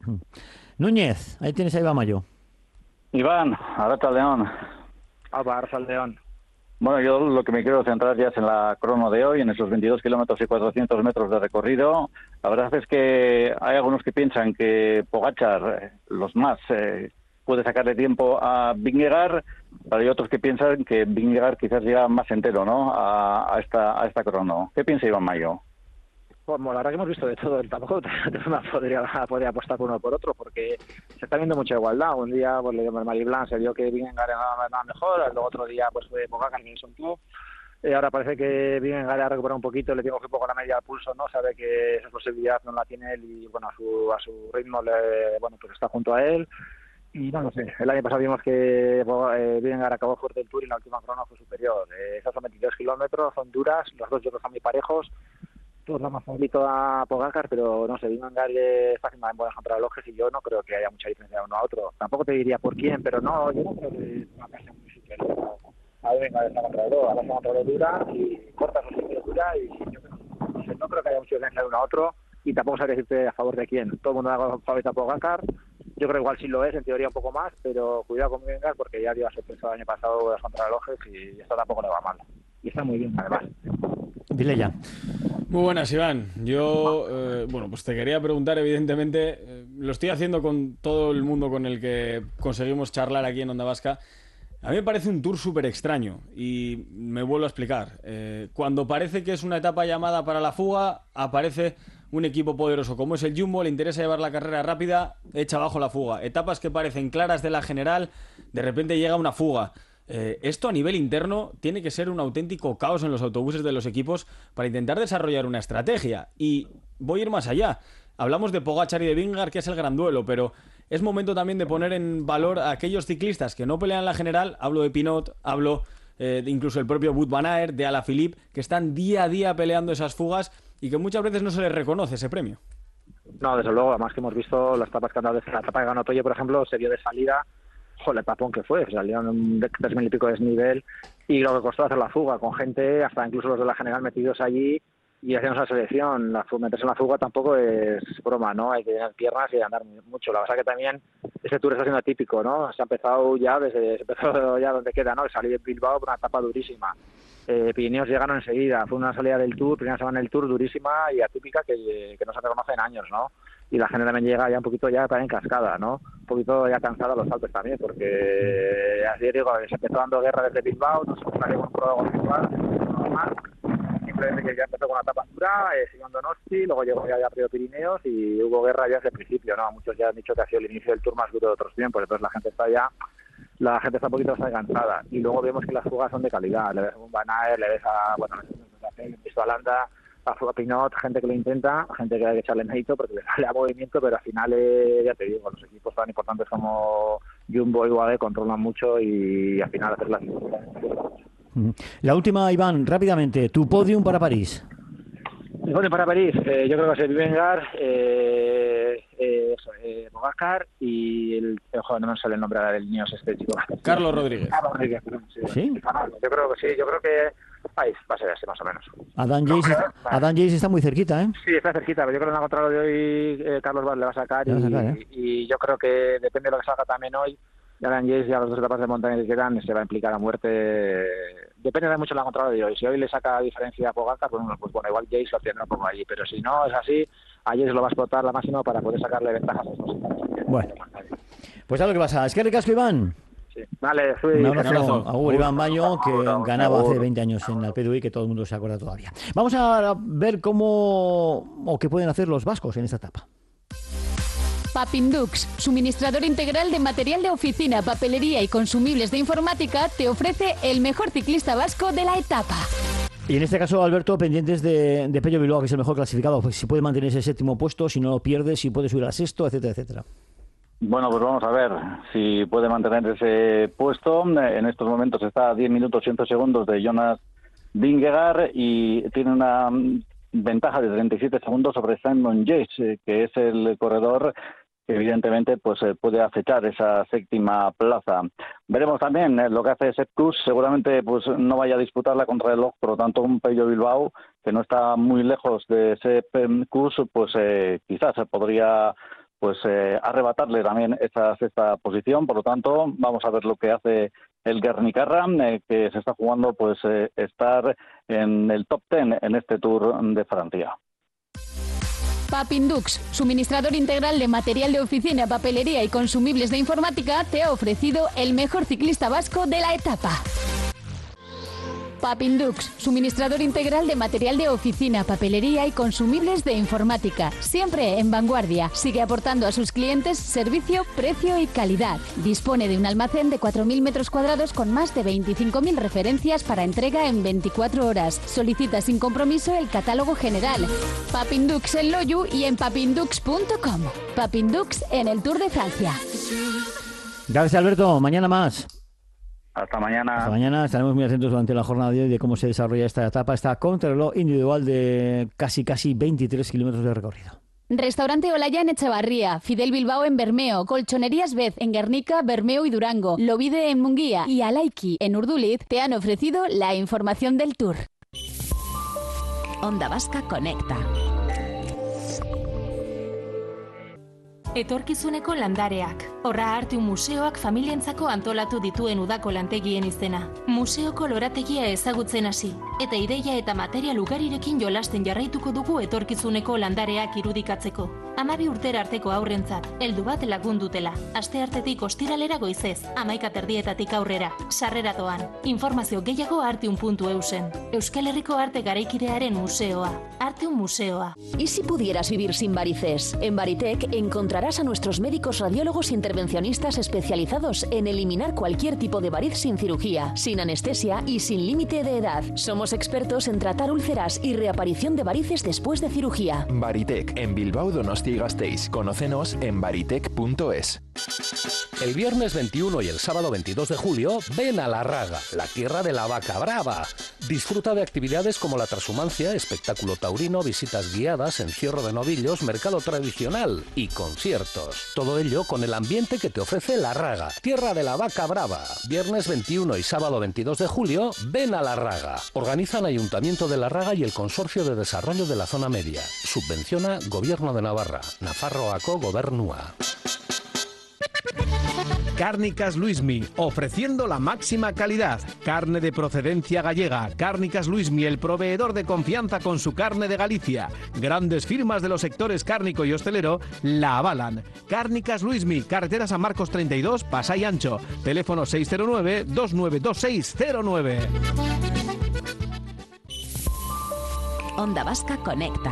Núñez, ahí tienes a Iván Mayo. Iván, Arracha León. Alba, Arracha León. Bueno, yo lo que me quiero centrar ya es en la crono de hoy, en esos veintidós kilómetros y cuatrocientos metros de recorrido. La verdad es que hay algunos que piensan que Pogačar, los más, eh, puede sacarle tiempo a Vingegaard, pero hay otros que piensan que Vingegaard quizás llega más entero, ¿no?, a, a esta a esta crono. ¿Qué piensa Iván Mayo? Bueno, la verdad que hemos visto de todo, tampoco podría, podría apostar por uno o por otro, porque se está viendo mucha igualdad. Un día, pues le dio Marie Blanc, se vio que Vingegaard era mejor, luego otro día pues fue Pogačar que son tú. Eh, ahora parece que Vingegaard ha recuperado un poquito, le tengo que poco la media al pulso, ¿no? Sabe que esa posibilidad no la tiene él y bueno, a su a su ritmo le, bueno, pues está junto a él. Y no lo sé, el año pasado vimos que eh, Vingegaard acabó fuerte el Tour y la última crono fue superior. Eh, esas son veintidós kilómetros, son duras, los dos yotos son muy parejos. Todos la más favorito a Pogačar, pero no sé, Vingegaard es fácil en buenas contrarrelojes y yo no creo que haya mucha diferencia de uno a otro. Tampoco te diría por quién, pero no, yo no creo que una casa muy superior a Vingegaard es una contrarreloj, a una contrarreloj dura y corta su siempre dura y yo no, no creo que haya mucha diferencia de uno a otro y tampoco sabría decirte a favor de quién. Todo el mundo da favorito a Pogačar, yo creo que igual sí lo es, en teoría un poco más, pero cuidado con Vingegaard porque ya dio a sorpresa el año pasado las contrarrelojes y esto tampoco le va mal. Y está muy bien, además. Dile ya. Muy buenas, Iván. Yo, eh, bueno, pues te quería preguntar, evidentemente, eh, lo estoy haciendo con todo el mundo con el que conseguimos charlar aquí en Onda Vasca. A mí me parece un Tour súper extraño y me vuelvo a explicar. Eh, cuando parece que es una etapa llamada para la fuga, aparece un equipo poderoso como es el Jumbo, le interesa llevar la carrera rápida, echa abajo la fuga. Etapas que parecen claras de la general, de repente llega una fuga. Eh, esto a nivel interno tiene que ser un auténtico caos en los autobuses de los equipos para intentar desarrollar una estrategia. Y voy a ir más allá. Hablamos de Pogačar y de Vingegaard, que es el gran duelo, pero es momento también de poner en valor a aquellos ciclistas que no pelean la general. Hablo de Pinot, hablo eh, de incluso el propio Wout van Aert, de Alaphilippe, que están día a día peleando esas fugas y que muchas veces no se les reconoce ese premio. No, desde luego, además que hemos visto las etapas que han dado desde la etapa que ganó Pello, por ejemplo, se vio de salida. Joder, el tapón que fue, salieron un tres mil y pico de desnivel y lo que costó hacer la fuga con gente, hasta incluso los de la general metidos allí, y hacemos la selección. La, meterse en la fuga tampoco es broma, ¿no? Hay que tener piernas y andar mucho. La verdad que también este Tour está siendo atípico, ¿no? Se ha empezado ya desde se empezó ya donde queda, ¿no? Salí de Bilbao por una etapa durísima. Eh, Pirineos llegaron enseguida. Fue una salida del Tour, primera semana del Tour durísima y atípica que, que no se reconoce en años, ¿no? Y la gente también llega ya un poquito ya también cascada, ¿no? Un poquito ya cansada los Alpes también, porque así digo, se empezó dando guerra desde Bilbao, no se salió con un prólogo virtual, normal. Simplemente que ya empezó con una etapa dura, eh, siguiendo Donosti, luego llegó ya a Pirineos y hubo guerra ya desde el principio, ¿no? Muchos ya han dicho que ha sido el inicio del Tour más duro de otros tiempos, entonces la gente está ya, la gente está un poquito está cansada. Y luego vemos que las fugas son de calidad, le ves a un Van Aert, le ves a, bueno, le ves a Landa, a Fuga Pinot, gente que lo intenta, gente que hay que echarle mérito porque le sale a movimiento, pero al final, eh, ya te digo, los equipos tan importantes como Jumbo y U A E controlan mucho y al final hacer las... La última, Iván, rápidamente, tu podium para París. Mi podium para París, eh, yo creo que va a ser Vingegaard, eh, eh, eh, Pogačar y el, ojo, no me sale el nombre del niño este chico. Carlos Rodríguez. Carlos Rodríguez, sí. ¿Sí? Yo creo que sí, yo creo que ahí va a ser ese más o menos. Adam Yates, Adam Yates está muy cerquita, ¿eh? Sí, está cerquita, pero yo creo que en la contraria de hoy eh, Carlos Vaz le va a sacar, y, va a sacar ¿eh? y, y yo creo que depende de lo que salga también hoy. Adam Yates y a las dos etapas de montaña que quedan se va a implicar a muerte. Depende de mucho de la contraria de hoy. Si hoy le saca diferencia a Pogačar, pues, pues bueno, igual Yates lo tendrá un poco allí, pero si no es así, a Yates lo va a explotar la máxima para poder sacarle ventajas a esos. Bueno, pues a lo que pasa, es que ricasco, Iván. Sí. Vale, soy un abrazo, abrazo. Agur, Iván Baño, que Agur, ganaba Agur. hace veinte años en el P D U I, que todo el mundo se acuerda todavía. Vamos a ver cómo o qué pueden hacer los vascos en esta etapa. Papindux, suministrador integral de material de oficina, papelería y consumibles de informática, te ofrece el mejor ciclista vasco de la etapa. Y en este caso, Alberto, pendientes de, de Pello Bilbao, que es el mejor clasificado, pues si puede mantener ese séptimo puesto, si no lo pierde, si puede subir al sexto, etcétera, etcétera. Bueno, pues vamos a ver si puede mantener ese puesto. En estos momentos está a diez minutos y once segundos de Jonas Vingegaard y tiene una ventaja de treinta y siete segundos sobre Simon Yates, que es el corredor que evidentemente pues puede acechar esa séptima plaza. Veremos también lo que hace Sepp Kuss, seguramente pues no vaya a disputar la contrarreloj, por lo tanto un Pello Bilbao que no está muy lejos de Sepp Kuss, pues eh, quizás podría pues eh, arrebatarle también esa sexta posición. Por lo tanto, vamos a ver lo que hace el Guernicarra, eh, que se está jugando pues eh, estar en el top diez en este Tour de Francia. Papindux, suministrador integral de material de oficina, papelería y consumibles de informática, te ha ofrecido el mejor ciclista vasco de la etapa. Papindux, suministrador integral de material de oficina, papelería y consumibles de informática. Siempre en vanguardia. Sigue aportando a sus clientes servicio, precio y calidad. Dispone de un almacén de cuatro mil metros cuadrados con más de veinticinco mil referencias para entrega en veinticuatro horas. Solicita sin compromiso el catálogo general. Papindux en Loyu y en papindux punto com. Papindux en el Tour de Francia. Gracias, Alberto. Mañana más. Hasta mañana. Hasta mañana. Estaremos muy atentos durante la jornada de hoy de cómo se desarrolla esta etapa, esta contrarreloj individual de casi casi veintitrés kilómetros de recorrido. Restaurante Olaya en Echevarría, Fidel Bilbao en Bermeo, Colchonerías Bez en Guernica, Bermeo y Durango, Lovide en Munguía y Alaiki en Urduliz te han ofrecido la información del Tour. Onda Vasca Conecta. Etorkizuneko landareak. Horra Arteun Museoak familientzako antolatu dituen udako lantegien izena. Museoko lorategia ezagutzen hasi. Eta ideia eta material ugarirekin jolasten jarraituko dugu etorkizuneko landareak irudikatzeko. Hamabi urtera arteko aurrentzat, heldu bat lagundutela. Asteartetik ostiralera goizez, hamaika terdietatik aurrera. Sarrera doan. Informazio gehiago arteun puntu eusen. Euskal Herriko Arte Garaikidearen Museoa. Arteun Museoa. ¿Y si pudieras vivir sin varices? En Varitec encontrarás a nuestros médicos radiólogos intervencionistas especializados en eliminar cualquier tipo de variz sin cirugía, sin anestesia y sin límite de edad. Somos expertos en tratar úlceras y reaparición de varices después de cirugía. Varitec, en Bilbao, Donostia y Gasteiz. Conócenos en varitec punto es. El viernes veintiuno y el sábado veintidós de julio, ven a La Raga, la tierra de la vaca brava. Disfruta de actividades como la transhumancia, espectáculo taurino, visitas guiadas, encierro de novillos, mercado tradicional y conciertos. Todo ello con el ambiente ambiente que te ofrece La Raga, tierra de la vaca brava. Viernes veintiuno y sábado veintidós de julio, ven a La Raga. Organizan Ayuntamiento de La Raga y el Consorcio de Desarrollo de la Zona Media. Subvenciona Gobierno de Navarra. Nafarroako Gobernua. Cárnicas Luismi, ofreciendo la máxima calidad. Carne de procedencia gallega. Cárnicas Luismi, el proveedor de confianza con su carne de Galicia. Grandes firmas de los sectores cárnico y hostelero la avalan. Cárnicas Luismi, carretera San Marcos treinta y dos, Pasay Ancho. Teléfono seis cero nueve, dos nueve dos seis cero nueve. Onda Vasca Conecta.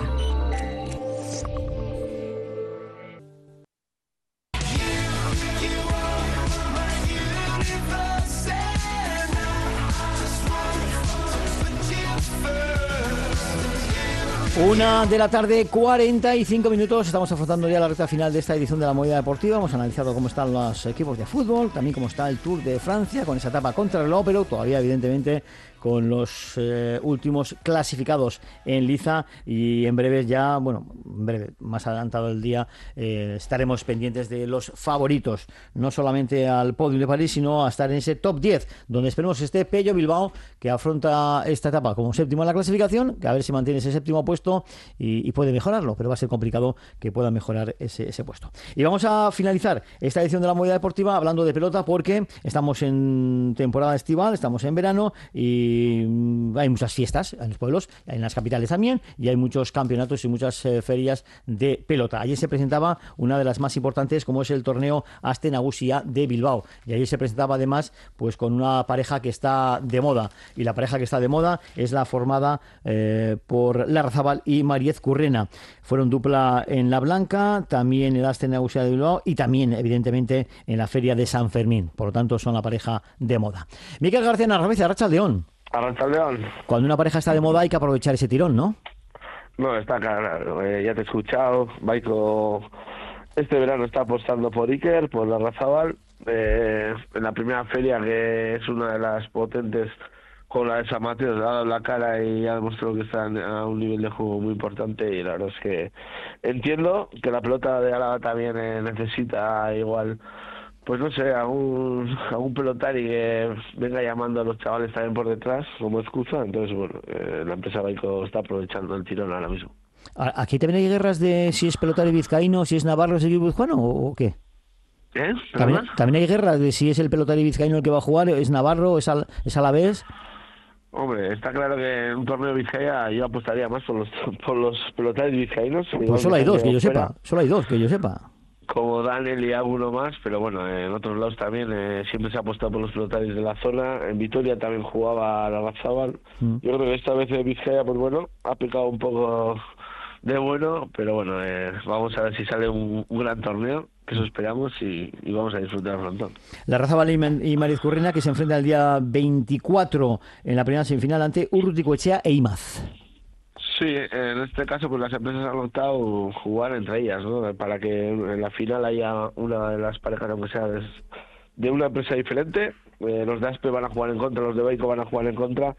Una de la tarde, cuarenta y cinco minutos. Estamos afrontando ya la recta final de esta edición de la Movida Deportiva. Hemos analizado cómo están los equipos de fútbol, también cómo está el Tour de Francia con esa etapa contra el reloj, pero todavía evidentemente con los eh, últimos clasificados en liza, y en breve ya, bueno, en breve, más adelantado el día, eh, estaremos pendientes de los favoritos, no solamente al podio de París, sino a estar en ese top diez, donde esperemos esté Pello Bilbao, que afronta esta etapa como séptimo en la clasificación, que a ver si mantiene ese séptimo puesto y, y puede mejorarlo, pero va a ser complicado que pueda mejorar ese, ese puesto. Y vamos a finalizar esta edición de la Movida Deportiva hablando de pelota, porque estamos en temporada estival, estamos en verano y hay muchas fiestas en los pueblos, en las capitales también, y hay muchos campeonatos y muchas eh, ferias de pelota. Ayer se presentaba una de las más importantes, como es el torneo Aste Nagusia de Bilbao, y ayer se presentaba además pues con una pareja que está de moda, y la pareja que está de moda es la formada eh, por Larrazábal y Mariez Currena. Fueron dupla en la Blanca, también en el Aste Nagusia de Bilbao y también evidentemente en la feria de San Fermín, por lo tanto son la pareja de moda. Miquel García Narváez, Arratsaldeon. Arratsaldeon. Cuando una pareja está de moda hay que aprovechar ese tirón, ¿no? No, está claro, eh, ya te he escuchado. Baiko este verano está apostando por Iker, por Larrazábal, eh, en la primera feria, que es una de las potentes con la de San Mateo, le ha dado la cara y ha demostrado que está a un nivel de juego muy importante, y la verdad es que entiendo que la pelota de Álava también eh, necesita igual, pues no sé, algún, algún pelotari que venga llamando a los chavales también por detrás como excusa. Entonces, bueno, eh, la empresa Baiko está aprovechando el tirón ahora mismo. ¿Aquí también hay guerras de si es pelotari vizcaíno, si es navarro, si es guipuzcoano o qué? ¿Eh? ¿También, ¿También hay guerras de si es el pelotari vizcaíno el que va a jugar, es navarro, es, al, es alavés? Hombre, está claro que en un torneo de Vizcaya yo apostaría más por los, por los pelotaris vizcaínos. Pues solo hay dos, que yo sepa. Solo hay dos, que yo sepa. Como Daniel y alguno más, pero bueno, en otros lados también eh, siempre se ha apostado por los pelotaris de la zona. En Vitoria también jugaba Larrazábal. Mm. Yo creo que esta vez en Vizcaya, pues bueno, ha picado un poco de bueno, pero bueno, eh, vamos a ver si sale un, un gran torneo, que eso esperamos, y, y vamos a disfrutar el frontón. Larrazábal y, y Mariez Currena, que se enfrentan el día veinticuatro en la primera semifinal ante Urruticoechea e Imaz. Sí, en este caso pues las empresas han optado jugar entre ellas, ¿no? Para que en la final haya una de las parejas, aunque sea de, de una empresa diferente. Eh, los de Aspe van a jugar en contra, los de Baiko van a jugar en contra.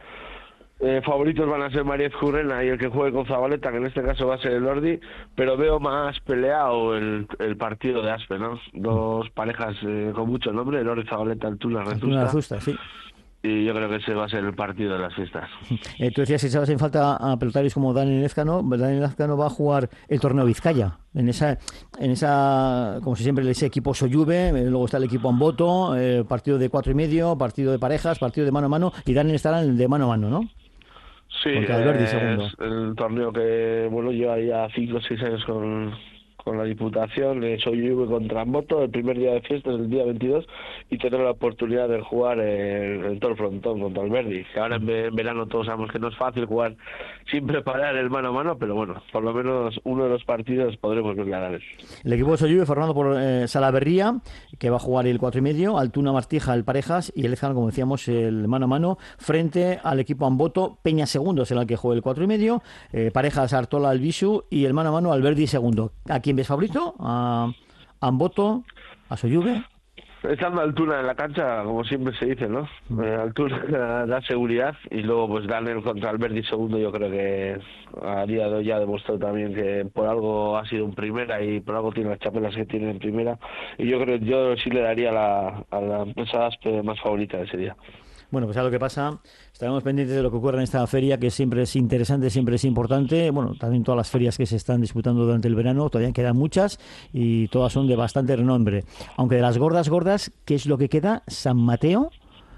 Eh, favoritos van a ser Mariez Currena y el que juegue con Zabaleta, que en este caso va a ser el Ordi, pero veo más peleado el, el partido de Aspe, ¿no? Dos parejas eh, con mucho nombre, el Ordi, Zabaleta, Altuna, Retusta. Sí. Y yo creo que ese va a ser el partido de las fiestas. Eh, tú decías que echabas en falta a pelotaris como Daniel Lezcano. Daniel Lezcano va a jugar el torneo Vizcaya. En esa, en esa, como si siempre, ese equipo Soyuve, eh, luego está el equipo Amboto, eh, partido de cuatro y medio, partido de parejas, partido de mano a mano, y Daniel estará en el de mano a mano, ¿no? Sí, eh, es el torneo que, bueno, lleva ya cinco o seis años con... con la Diputación, eh, soy Juve contra Moto, el primer día de fiesta es el día veintidós, y tener la oportunidad de jugar en, en todo el frontón contra el Verdi, que ahora en, en verano todos sabemos que no es fácil jugar sin preparar el mano a mano, pero bueno, por lo menos uno de los partidos podremos verle a Gales. El equipo de Soyuve formado por eh, Salaverría, que va a jugar el cuatro y medio, Altuna Martija el parejas, y el Lezcano, como decíamos, el mano a mano, frente al equipo Amboto. Peña segundo será el que juegue el cuatro y medio, eh, parejas Artola Albisu, y el mano a mano Alberdi segundo. ¿A quién ves favorito? ¿A Amboto? ¿A Soyuve? estando a altura en la cancha, como siempre se dice, ¿no? Eh, altura da seguridad y luego pues Daniel contra Alberti segundo, yo creo que a día de hoy ya ha demostrado también que por algo ha sido en primera y por algo tiene las chapelas que tiene en primera, y yo creo que yo sí le daría la, a la empresa Aspe más favorita ese día. Bueno, pues a lo que pasa, estaremos pendientes de lo que ocurre en esta feria, que siempre es interesante, siempre es importante. Bueno, también todas las ferias que se están disputando durante el verano, todavía quedan muchas y todas son de bastante renombre. Aunque de las gordas, gordas, ¿qué es lo que queda? San Mateo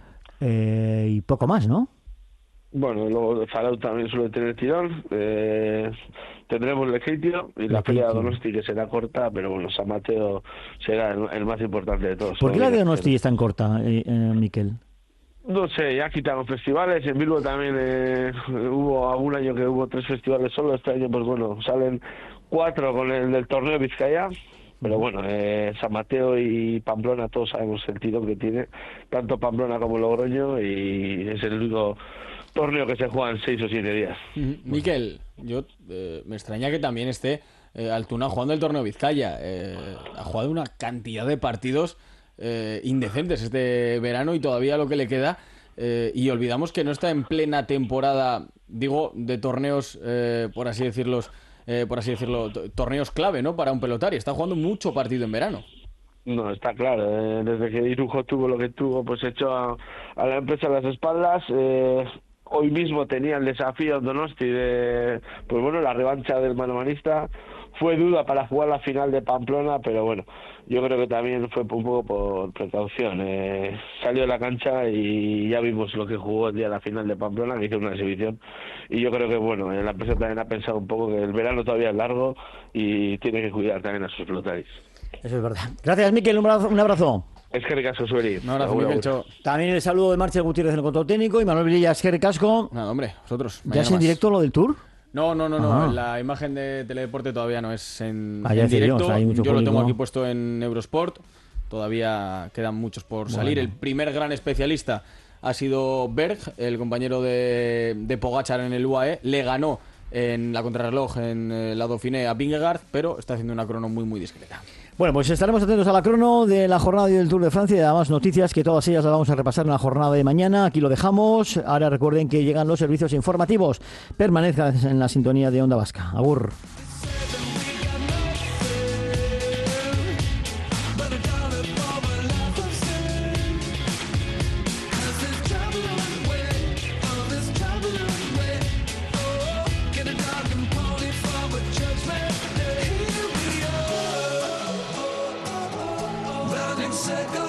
eh, y poco más, ¿no? Bueno, luego Zarau también suele tener tirón. Eh, tendremos Lekeitio y la feria de Donosti, que será corta, pero bueno, San Mateo será el, el más importante de todos. ¿Por qué la de Donosti es tan corta, eh, eh, Miquel? No sé, ya quitaron festivales, en Bilbo también eh, hubo algún año que hubo tres festivales solo, este año pues bueno, salen cuatro con el del torneo Vizcaya, pero bueno, eh, San Mateo y Pamplona todos sabemos el tirón que tiene, tanto Pamplona como Logroño, y es el único torneo que se juega en seis o siete días. Miquel, yo eh, me extraña que también esté eh, Altuna jugando el torneo Vizcaya, eh, ha jugado una cantidad de partidos Eh, indecentes este verano y todavía lo que le queda, eh, y olvidamos que no está en plena temporada, digo, de torneos, eh, por así decirlos, eh, por así decirlo, torneos clave, ¿no? Para un pelotari, está jugando mucho partido en verano. No, está claro, eh, desde que Irujo tuvo lo que tuvo, pues echó a, a la empresa a las espaldas. eh, hoy mismo tenía el desafío en Donosti de, pues bueno, la revancha del manomanista. Fue duda para jugar la final de Pamplona, pero bueno, yo creo que también fue un poco por precaución. Eh, salió de la cancha y ya vimos lo que jugó el día de la final de Pamplona, que hizo una exhibición. Y yo creo que, bueno, la empresa también ha pensado un poco que el verano todavía es largo y tiene que cuidar también a sus pelotaris. Eso es verdad. Gracias, Miquel, un abrazo. Un abrazo. Es que ricasco, Sueri. Un abrazo, Miquel. Cho. También el saludo de Marcel Gutiérrez en el control técnico y Manuel Vililla, es que ricasco. Nada, hombre, vosotros. ¿Ya es en directo lo del Tour? No, no, no, ah. no. La imagen de Teledeporte todavía no es en, ah, en directo. Yo, o sea, hay mucho yo público. Lo tengo aquí puesto en Eurosport. Todavía quedan muchos por salir. Bueno. El primer gran especialista ha sido Berg, el compañero de, de Pogačar en el U A E. Le ganó en la contrarreloj en la Dauphiné a Vingegaard, pero está haciendo una crono muy, muy discreta. Bueno, pues estaremos atentos a la crono de la jornada del Tour de Francia y además noticias que todas ellas las vamos a repasar en la jornada de mañana. Aquí lo dejamos. Ahora recuerden que llegan los servicios informativos. Permanezcan en la sintonía de Onda Vasca. Agur. Second